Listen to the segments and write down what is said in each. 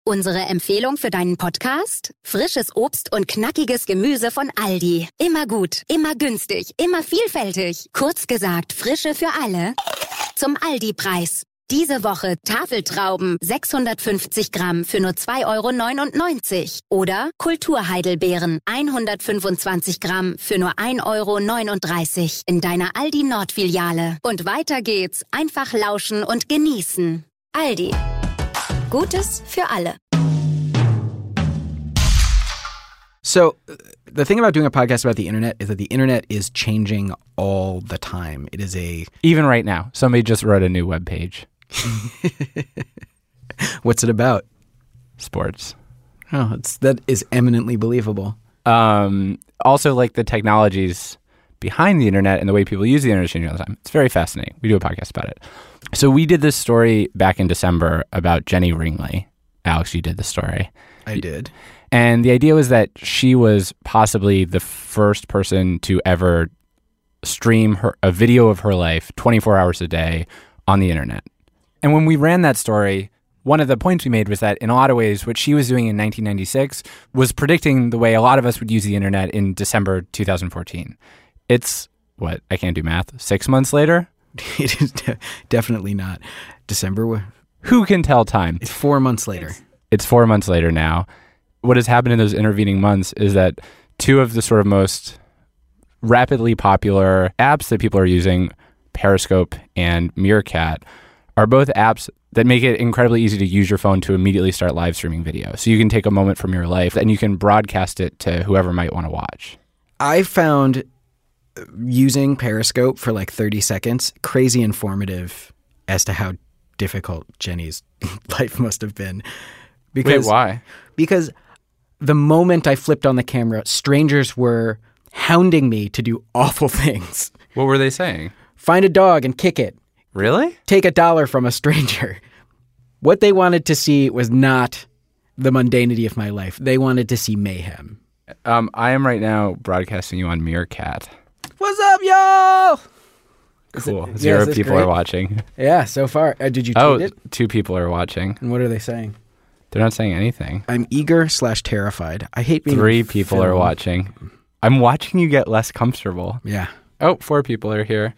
Unsere Empfehlung für deinen Podcast? Frisches Obst und knackiges Gemüse von Aldi. Immer gut, immer günstig, immer vielfältig. Kurz gesagt, Frische für alle. Zum Aldi-Preis. Diese Woche Tafeltrauben 650 Gramm für nur 2,99 € oder Kulturheidelbeeren 125 Gramm für nur 1,39 € in deiner Aldi Nord-Filiale. Und weiter geht's, einfach lauschen und genießen. Aldi. Gutes für alle. So, the thing about doing a podcast about the internet is that the internet is changing all the time. It is Even right now, somebody just wrote a new webpage. What's it about? Sports. Oh, that is eminently believable. Also, like the technologies behind the internet and the way people use the internet changing all the time. It's very fascinating. We do a podcast about it. So we did this story back in December about Jenny Ringley. Alex, you did the story. I did. And the idea was that she was possibly the first person to ever stream a video of her life 24 hours a day on the internet. And when we ran that story, one of the points we made was that in a lot of ways, what she was doing in 1996 was predicting the way a lot of us would use the internet in December 2014. It's, what, I can't do math, 6 months later? It is definitely not December. Who can tell time? It's 4 months later. It's 4 months later now. What has happened in those intervening months is that two of the sort of most rapidly popular apps that people are using, Periscope and Meerkat, are both apps that make it incredibly easy to use your phone to immediately start live streaming video. So you can take a moment from your life and you can broadcast it to whoever might want to watch. I found using Periscope for like 30 seconds crazy informative as to how difficult Jenny's life must have been. Wait, why? Because the moment I flipped on the camera, strangers were hounding me to do awful things. What were they saying? Find a dog and kick it. Really? Take $1 from a stranger. What they wanted to see was not the mundanity of my life. They wanted to see mayhem. I am right now broadcasting you on Meerkat. What's up, y'all? Cool. Zero people are watching. Yeah, so far. Did you tweet it? 2 people are watching. And what are they saying? They're not saying anything. I'm eager/terrified. I hate being 3 people are watching. I'm watching you get less comfortable. Yeah. Oh, 4 people are here.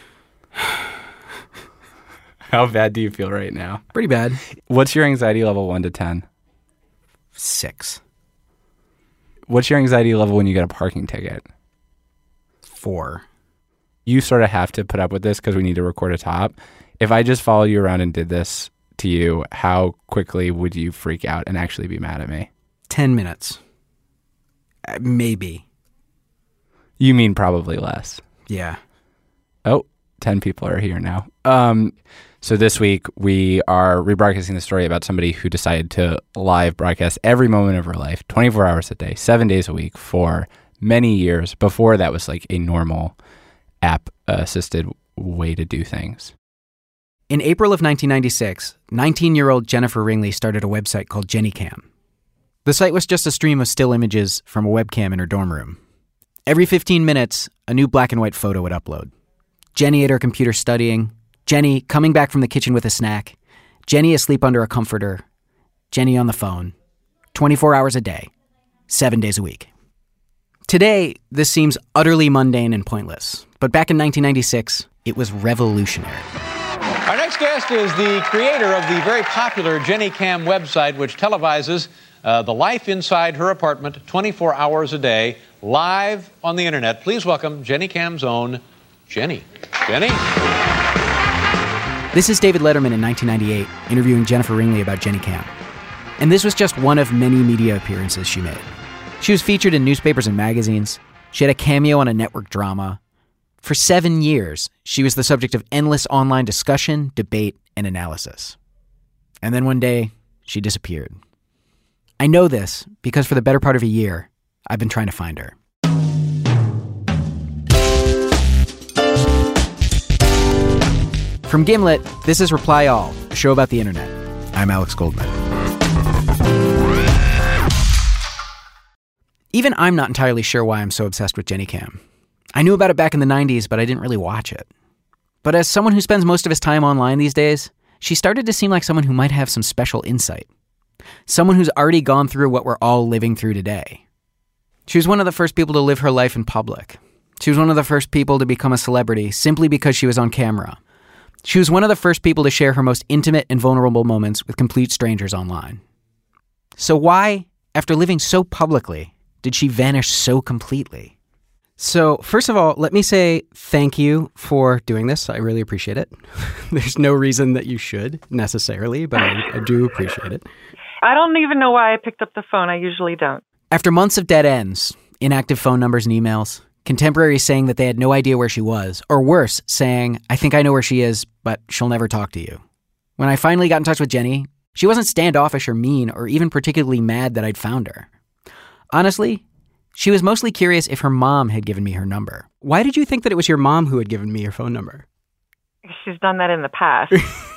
How bad do you feel right now? Pretty bad. What's your anxiety level 1 to 10? 6. What's your anxiety level when you get a parking ticket? 4. You sort of have to put up with this because we need to record a top. If I just followed you around and did this to you, how quickly would you freak out and actually be mad at me? 10 minutes. Maybe. You mean probably less. Yeah. Oh, 10 people are here now. So this week we are rebroadcasting the story about somebody who decided to live broadcast every moment of her life, 24 hours a day, 7 days a week for many years. Before that was like a normal app-assisted way to do things. In April of 1996, 19-year-old Jennifer Ringley started a website called JennyCam. The site was just a stream of still images from a webcam in her dorm room. Every 15 minutes, a new black and white photo would upload. Jenny at her computer studying, Jenny coming back from the kitchen with a snack, Jenny asleep under a comforter, Jenny on the phone, 24 hours a day, 7 days a week. Today, this seems utterly mundane and pointless, but back in 1996, it was revolutionary. Our next guest is the creator of the very popular JennyCam website, which televises the life inside her apartment 24 hours a day, live on the internet. Please welcome JennyCam's own Jenny. Jenny? This is David Letterman in 1998, interviewing Jennifer Ringley about JennyCam. And this was just one of many media appearances she made. She was featured in newspapers and magazines. She had a cameo on a network drama. For 7 years, she was the subject of endless online discussion, debate, and analysis. And then one day, she disappeared. I know this because for the better part of a year, I've been trying to find her. From Gimlet, this is Reply All, a show about the internet. I'm Alex Goldman. Even I'm not entirely sure why I'm so obsessed with JennyCam. I knew about it back in the 90s, but I didn't really watch it. But as someone who spends most of his time online these days, she started to seem like someone who might have some special insight. Someone who's already gone through what we're all living through today. She was one of the first people to live her life in public. She was one of the first people to become a celebrity simply because she was on camera. She was one of the first people to share her most intimate and vulnerable moments with complete strangers online. So why, after living so publicly, did she vanish so completely? So, first of all, let me say thank you for doing this. I really appreciate it. There's no reason that you should, necessarily, but I do appreciate it. I don't even know why I picked up the phone. I usually don't. After months of dead ends, inactive phone numbers and emails, contemporaries saying that they had no idea where she was, or worse, saying, I think I know where she is, but she'll never talk to you. When I finally got in touch with Jenny, she wasn't standoffish or mean or even particularly mad that I'd found her. Honestly, she was mostly curious if her mom had given me her number. Why did you think that it was your mom who had given me your phone number? She's done that in the past.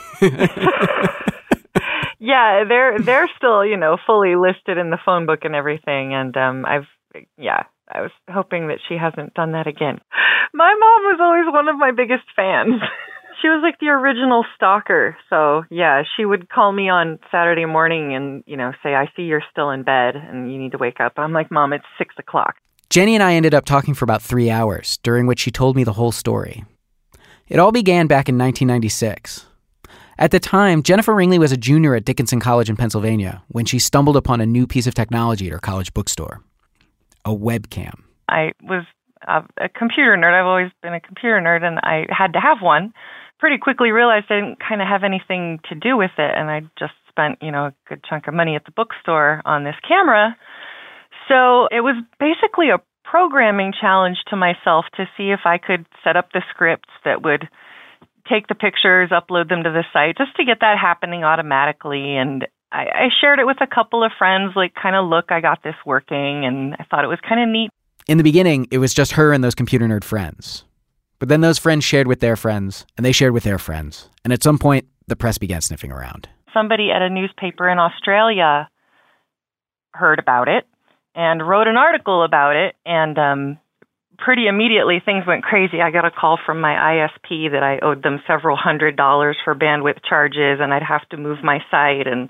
Yeah, they're still, fully listed in the phone book and everything. And I was hoping that she hasn't done that again. My mom was always one of my biggest fans. She was like the original stalker. So, yeah, she would call me on Saturday morning and, say, I see you're still in bed and you need to wake up. I'm like, Mom, it's 6 o'clock. Jenny and I ended up talking for about 3 hours, during which she told me the whole story. It all began back in 1996. At the time, Jennifer Ringley was a junior at Dickinson College in Pennsylvania when she stumbled upon a new piece of technology at her college bookstore. A webcam. I was a computer nerd. I've always been a computer nerd, and I had to have one. Pretty quickly realized I didn't kind of have anything to do with it, and I just spent, a good chunk of money at the bookstore on this camera. So it was basically a programming challenge to myself to see if I could set up the scripts that would take the pictures, upload them to the site, just to get that happening automatically. And I shared it with a couple of friends, like, kind of, look, I got this working, and I thought it was kind of neat. In the beginning, it was just her and those computer nerd friends. But then those friends shared with their friends, and they shared with their friends. And at some point, the press began sniffing around. Somebody at a newspaper in Australia heard about it and wrote an article about it. And pretty immediately, things went crazy. I got a call from my ISP that I owed them several $100s for bandwidth charges, and I'd have to move my site. And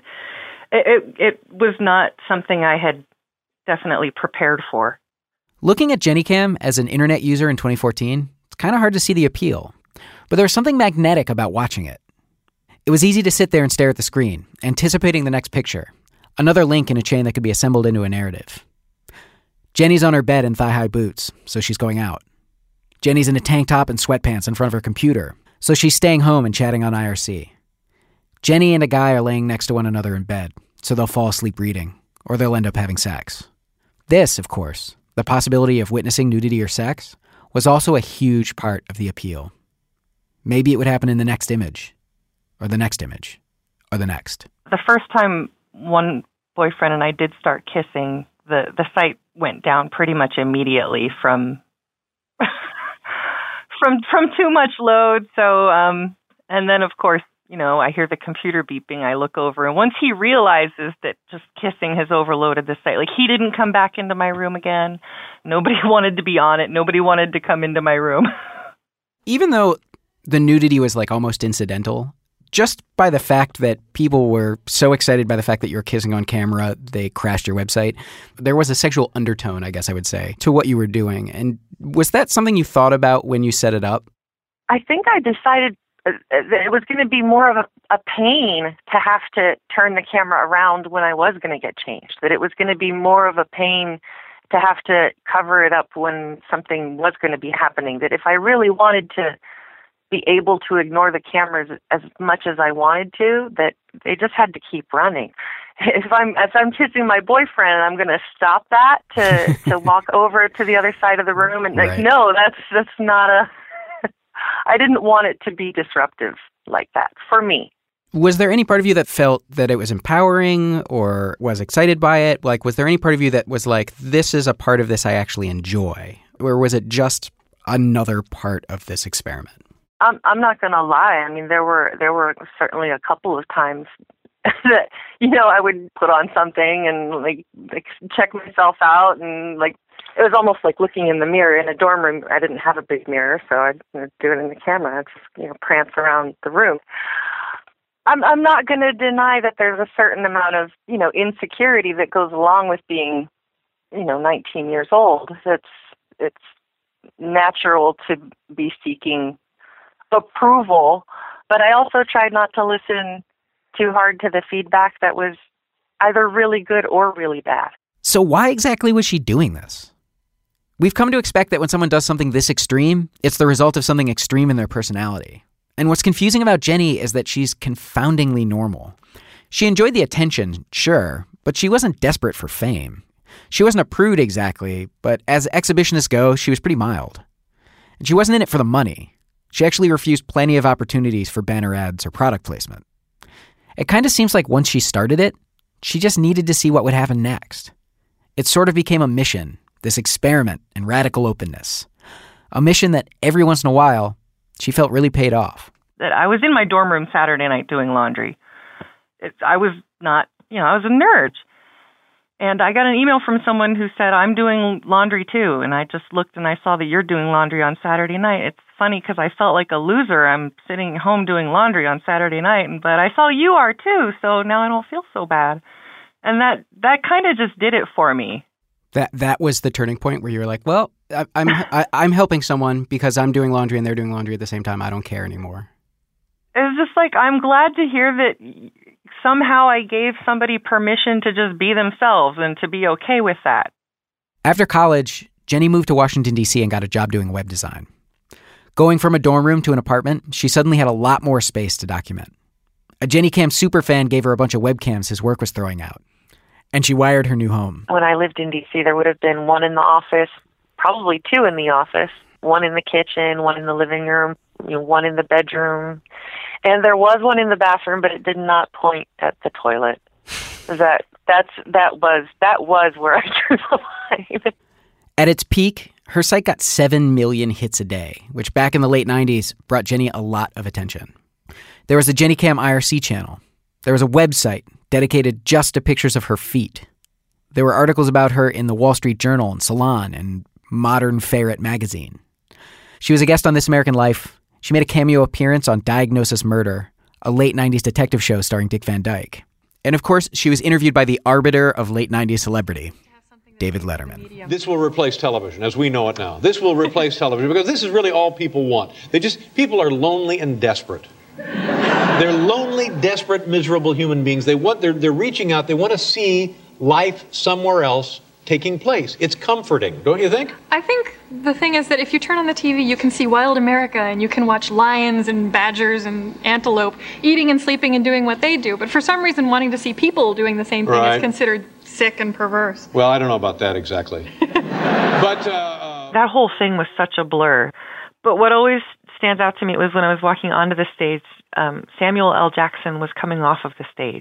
it was not something I had definitely prepared for. Looking at JennyCam as an internet user in 2014, it's kind of hard to see the appeal. But there was something magnetic about watching it. It was easy to sit there and stare at the screen, anticipating the next picture, another link in a chain that could be assembled into a narrative. Jenny's on her bed in thigh-high boots, so she's going out. Jenny's in a tank top and sweatpants in front of her computer, so she's staying home and chatting on IRC. Jenny and a guy are laying next to one another in bed, so they'll fall asleep reading, or they'll end up having sex. This, of course, the possibility of witnessing nudity or sex, was also a huge part of the appeal. Maybe it would happen in the next image, or the next image, or the next. The first time one boyfriend and I did start kissing, the site went down pretty much immediately from from too much load. So, and then of course, I hear the computer beeping. I look over, and once he realizes that just kissing has overloaded the site, like, he didn't come back into my room again. Nobody wanted to be on it. Nobody wanted to come into my room. Even though the nudity was like almost incidental, just by the fact that people were so excited by the fact that you were kissing on camera, they crashed your website. There was a sexual undertone, I guess I would say, to what you were doing. And was that something you thought about when you set it up? I think I decided that it was going to be more of a pain to have to turn the camera around when I was going to get changed, that it was going to be more of a pain to have to cover it up when something was going to be happening, that if I really wanted to be able to ignore the cameras as much as I wanted to, that they just had to keep running. If I'm kissing my boyfriend, I'm going to stop that to walk over to the other side of the room and Right. No, that's not a. I didn't want it to be disruptive like that for me. Was there any part of you that felt that it was empowering or was excited by it? Like, was there any part of you that was like, this is a part of this I actually enjoy? Or was it just another part of this experiment? I'm not going to lie. I mean, there were certainly a couple of times that, I would put on something and like check myself out, and like, it was almost like looking in the mirror in a dorm room. I didn't have a big mirror, so I'd do it in the camera. I'd just, prance around the room. I'm not going to deny that there's a certain amount of, insecurity that goes along with being, 19 years old. It's natural to be seeking approval, but I also tried not to listen too hard to the feedback that was either really good or really bad. So why exactly was she doing this? We've come to expect that when someone does something this extreme, it's the result of something extreme in their personality. And what's confusing about Jenny is that she's confoundingly normal. She enjoyed the attention, sure, but she wasn't desperate for fame. She wasn't a prude exactly, but as exhibitionists go, she was pretty mild. And she wasn't in it for the money. She actually refused plenty of opportunities for banner ads or product placement. It kind of seems like once she started it, she just needed to see what would happen next. It sort of became a mission, this experiment in radical openness. A mission that every once in a while, she felt really paid off. That I was in my dorm room Saturday night doing laundry. I was not, I was a nerd. And I got an email from someone who said, I'm doing laundry too. And I just looked and I saw that you're doing laundry on Saturday night. It's funny because I felt like a loser. I'm sitting home doing laundry on Saturday night, but I saw you are too. So now I don't feel so bad. And that kind of just did it for me. That was the turning point where you were like, well, I'm helping someone because I'm doing laundry and they're doing laundry at the same time. I don't care anymore. It's just like, I'm glad to hear that somehow I gave somebody permission to just be themselves and to be okay with that. After college, Jenny moved to Washington, D.C. and got a job doing web design. Going from a dorm room to an apartment, she suddenly had a lot more space to document. A JennyCam superfan gave her a bunch of webcams his work was throwing out. And she wired her new home. When I lived in D.C., there would have been one in the office, probably two in the office, one in the kitchen, one in the living room, one in the bedroom. And there was one in the bathroom, but it did not point at the toilet. That was where I drew the line. At its peak, her site got 7 million hits a day, which back in the late 90s brought Jenny a lot of attention. There was a JennyCam IRC channel. There was a website dedicated just to pictures of her feet. There were articles about her in the Wall Street Journal and Salon and Modern Ferret magazine. She was a guest on This American Life. She made a cameo appearance on Diagnosis Murder, a late 90s detective show starring Dick Van Dyke. And of course, she was interviewed by the arbiter of late 90s celebrity, David Letterman. This will replace television as we know it now. This will replace television because this is really all people want. People are lonely and desperate. They're lonely, desperate, miserable human beings. They're reaching out. They want to see life somewhere else taking place. It's comforting, don't you think? I think the thing is that if you turn on the TV, you can see wild America and you can watch lions and badgers and antelope eating and sleeping and doing what they do. But for some reason, wanting to see people doing the same thing is considered sick and perverse. Well, I don't know about that exactly. But that whole thing was such a blur. But what always stands out to me was when I was walking onto the stage, Samuel L. Jackson was coming off of the stage.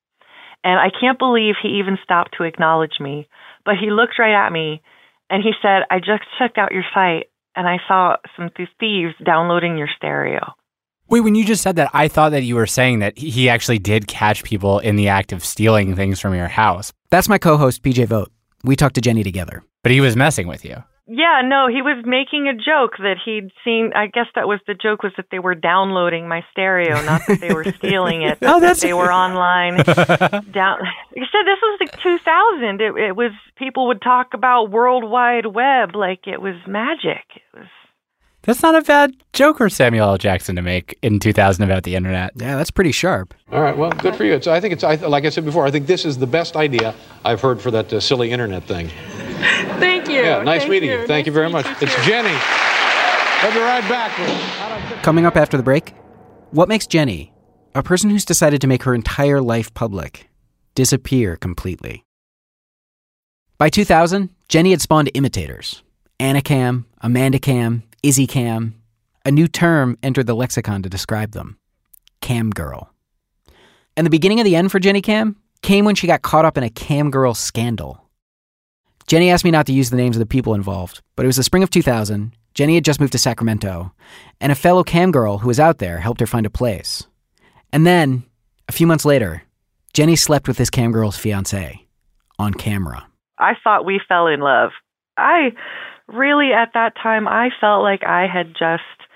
And I can't believe he even stopped to acknowledge me. But he looked right at me and he said, I just checked out your site and I saw some thieves downloading your stereo. Wait, when you just said that, I thought that you were saying that he actually did catch people in the act of stealing things from your house. That's my co-host, PJ Vogt. We talked to Jenny together. But he was messing with you. Yeah, no, he was making a joke that he'd seen. I guess that was the joke, was that they were downloading my stereo, not that they were stealing it. That they were online. He said this was like 2000. It was, people would talk about World Wide Web like it was magic. That's not a bad joke for Samuel L. Jackson to make in 2000 about the internet. Yeah, that's pretty sharp. All right, well, good for you. So I think like I said before, I think this is the best idea I've heard for that silly internet thing. Thank you. Yeah, nice meeting you. Thank you very much. It's Jenny. We'll be right back. Coming up after the break, what makes Jenny, a person who's decided to make her entire life public, disappear completely? By 2000, Jenny had spawned imitators. Anacam, AmandaCam, IzzyCam. A new term entered the lexicon to describe them. Cam girl. And the beginning of the end for JennyCam came when she got caught up in a cam girl scandal. Jenny asked me not to use the names of the people involved, but it was the spring of 2000. Jenny had just moved to Sacramento, and a fellow cam girl who was out there helped her find a place. And then, a few months later, Jenny slept with this cam girl's fiancé on camera. I thought we fell in love. I really, at that time, I felt like I had just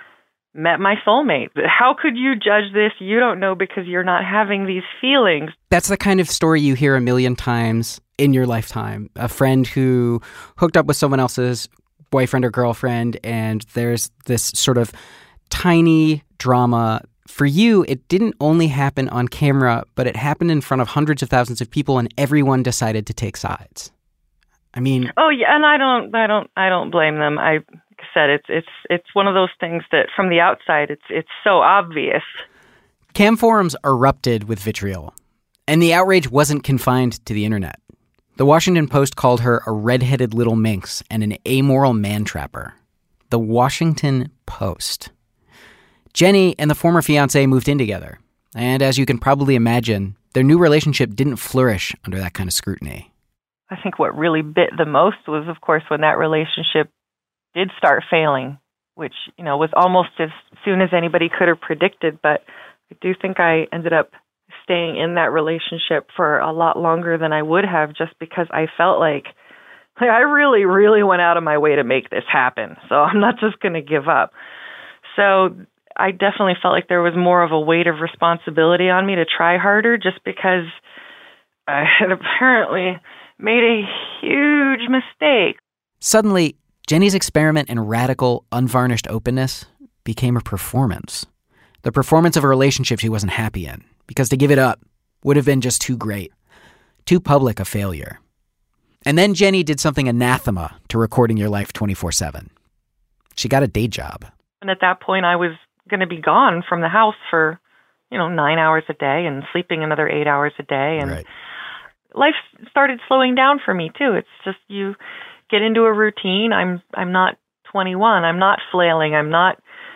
met my soulmate. How could you judge this? You don't know because you're not having these feelings. That's the kind of story you hear a million times in your lifetime. A friend who hooked up with someone else's boyfriend or girlfriend, and there's this sort of tiny drama. For you, it didn't only happen on camera, but it happened in front of hundreds of thousands of people, and everyone decided to take sides. I mean, oh yeah, and I don't blame them. I said it's one of those things that from the outside it's so obvious. Cam forums erupted with vitriol, and the outrage wasn't confined to the internet. The Washington Post called her a red-headed little minx and an amoral man-trapper. The Washington Post. Jenny and the former fiancé moved in together, and as you can probably imagine, their new relationship didn't flourish under that kind of scrutiny. I think what really bit the most was, of course, when that relationship did start failing, which, was almost as soon as anybody could have predicted, but I do think I ended up staying in that relationship for a lot longer than I would have, just because I felt like I really, really went out of my way to make this happen. So I'm not just going to give up. So I definitely felt like there was more of a weight of responsibility on me to try harder, just because I had apparently made a huge mistake. Suddenly, Jenny's experiment in radical, unvarnished openness became a performance. The performance of a relationship she wasn't happy in, because to give it up would have been just too great, too public a failure. And then Jenny did something anathema to recording your life 24/7. She got a day job. And at that point, I was going to be gone from the house for, 9 hours a day and sleeping another 8 hours a day. And Right. Life started slowing down for me, too. It's just you get into a routine. I'm not 21. I'm not flailing. I'm not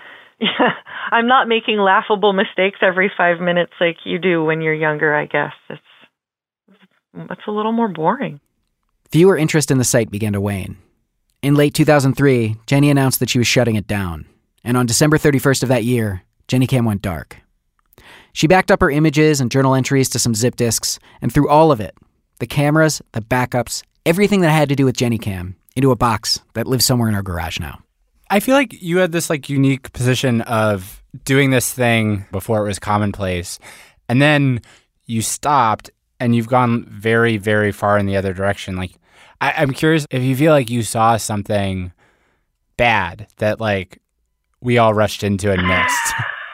making laughable mistakes every 5 minutes like you do when you're younger, I guess. It's a little more boring. Viewer interest in the site began to wane. In late 2003, Jenny announced that she was shutting it down. And on December 31st of that year, JennyCam went dark. She backed up her images and journal entries to some zip disks, and threw all of it, the cameras, the backups, everything that had to do with JennyCam, into a box that lives somewhere in our garage now. I feel like you had this unique position of doing this thing before it was commonplace, and then you stopped and you've gone very, very far in the other direction. I'm curious if you feel like you saw something bad that we all rushed into and missed.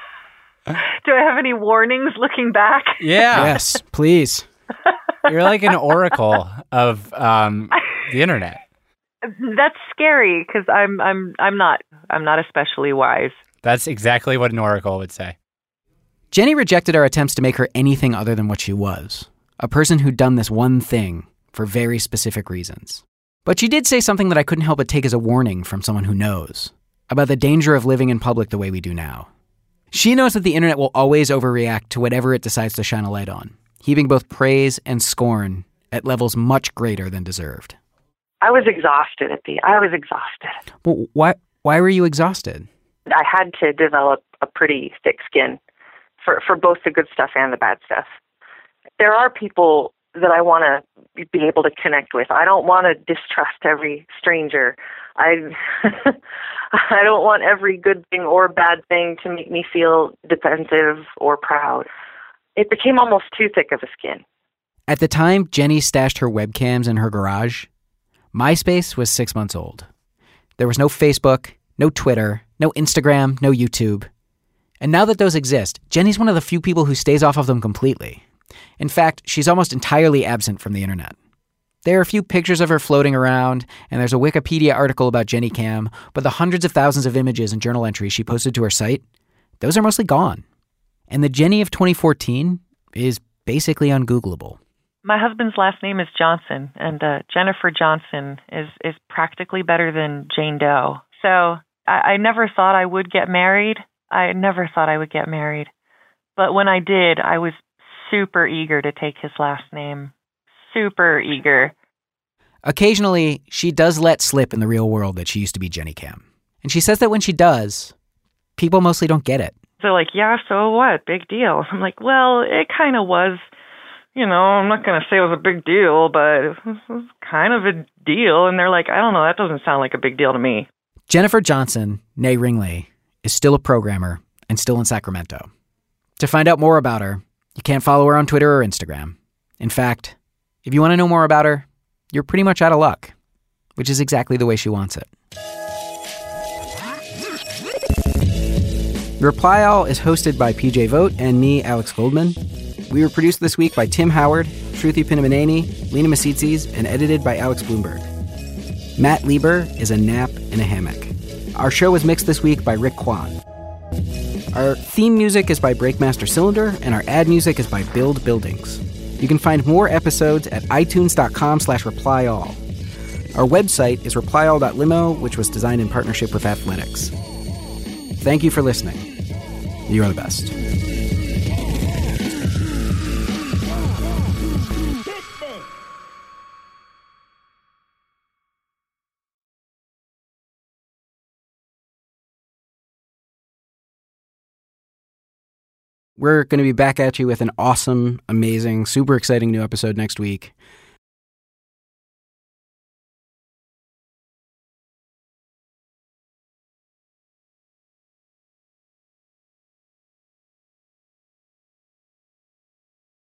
Do I have any warnings looking back? Yeah. Yes, please. You're like an oracle of the internet. That's scary because I'm not especially wise. That's exactly what an oracle would say. Jenny rejected our attempts to make her anything other than what she was, a person who'd done this one thing for very specific reasons. But she did say something that I couldn't help but take as a warning from someone who knows, about the danger of living in public the way we do now. She knows that the internet will always overreact to whatever it decides to shine a light on, heaping both praise and scorn at levels much greater than deserved. I was exhausted. Well, why were you exhausted? I had to develop a pretty thick skin for both the good stuff and the bad stuff. There are people that I want to be able to connect with. I don't want to distrust every stranger. I don't want every good thing or bad thing to make me feel defensive or proud. It became almost too thick of a skin. At the time Jenny stashed her webcams in her garage, MySpace was 6 months old. There was no Facebook, no Twitter, no Instagram, no YouTube. And now that those exist, Jenny's one of the few people who stays off of them completely. In fact, she's almost entirely absent from the internet. There are a few pictures of her floating around, and there's a Wikipedia article about JennyCam, but the hundreds of thousands of images and journal entries she posted to her site, those are mostly gone. And the Jenny of 2014 is basically ungoogleable. My husband's last name is Johnson, and Jennifer Johnson is practically better than Jane Doe. So I never thought I would get married. But when I did, I was super eager to take his last name. Super eager. Occasionally, she does let slip in the real world that she used to be JennyCam. And she says that when she does, people mostly don't get it. They're like, yeah, so what? Big deal. I'm like, well, it kind of was. I'm not going to say it was a big deal, but it was kind of a deal. And they're like, I don't know, that doesn't sound like a big deal to me. Jennifer Johnson, née Ringley, is still a programmer and still in Sacramento. To find out more about her, you can't follow her on Twitter or Instagram. In fact, if you want to know more about her, you're pretty much out of luck, which is exactly the way she wants it. Reply All is hosted by PJ Vogt and me, Alex Goldman. We were produced this week by Tim Howard, Shruti Pinamaneni, Lena Masitzis, and edited by Alex Bloomberg. Matt Lieber is a nap in a hammock. Our show was mixed this week by Rick Kwan. Our theme music is by Breakmaster Cylinder, and our ad music is by Build Buildings. You can find more episodes at itunes.com/replyall. Our website is replyall.limo, which was designed in partnership with Athletics. Thank you for listening. You are the best. We're going to be back at you with an awesome, amazing, super exciting new episode next week.